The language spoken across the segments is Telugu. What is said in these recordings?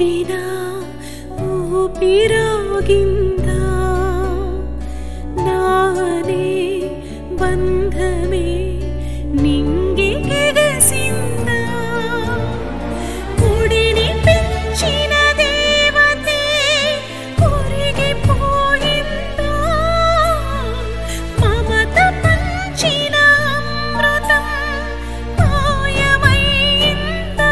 ఊపినా ఊపిరాగిందా నానే బంధమే నింగికెగసిందా కుడిని పెంచిన దేవతే కొరిగిపోయిందా మమత పంచిన అమృతం మాయమైందా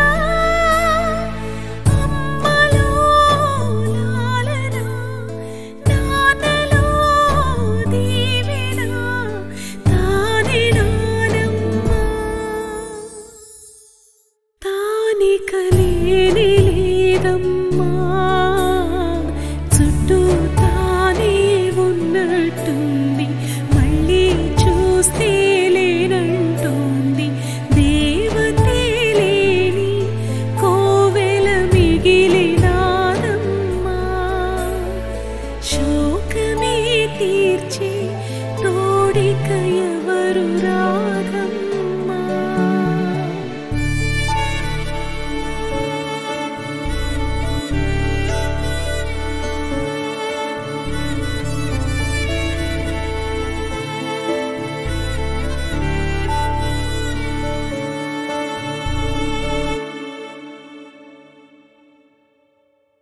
అమ్మలో లాలన నాన్నలో దీవెన తానే నానమ్మ తానిక లేనే లేదమ్మా చుట్టూ తానే ఉన్నట్టు